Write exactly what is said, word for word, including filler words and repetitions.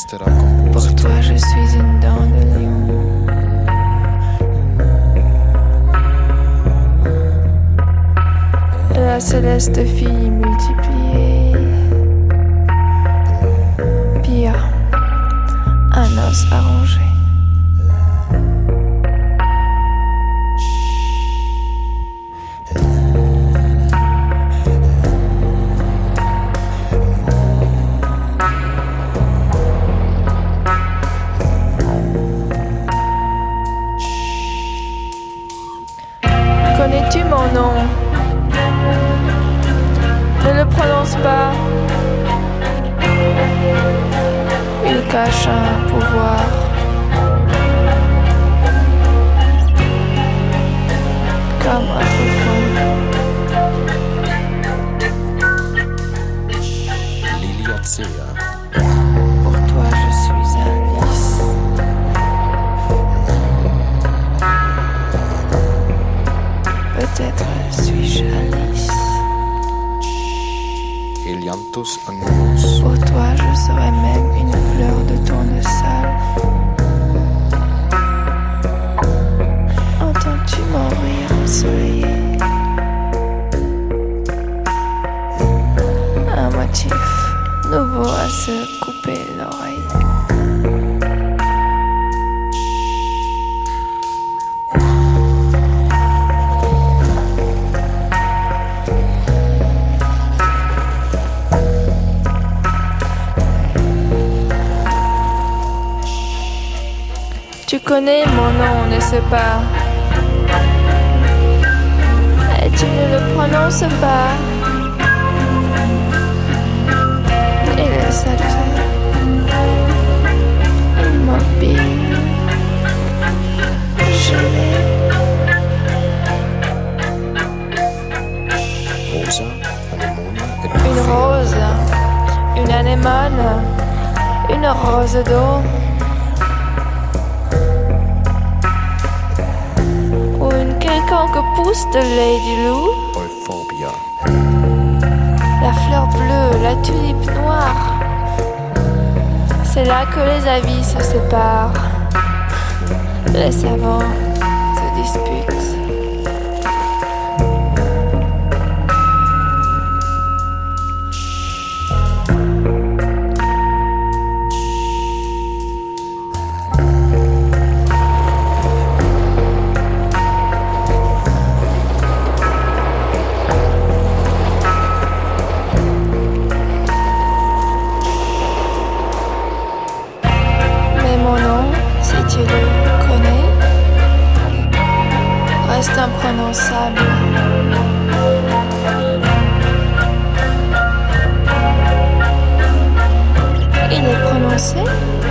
restera composite. Pour toi, je suis une dent de lion. La céleste fille multipliée. Pire, un os arrangé. Connais-tu mon nom? Ne le prononce pas. Il cache un pouvoir. Comme autrefois. Liliacea. Pour toi, je suis un lys. Peut-être suis-je Alice. Helianthus annuus. Pour toi, je serai même une fleur de tournesol. Entends-tu mon rire ensoleillé? Un motif nouveau à se couper l'oreille. Tu connais mon nom, n'est-ce pas? Et tu ne le prononces pas. Il est sacré, immobile, gelé. Rosa, anemone et Une rose, une anémone, une rose d'eau. Quelconque pousse de Lady Lou, Euphorbia. la fleur bleue, la tulipe noire. C'est là que les avis se séparent. Les savants se disputent. Tu le connais, reste imprononçable. Il est prononcé.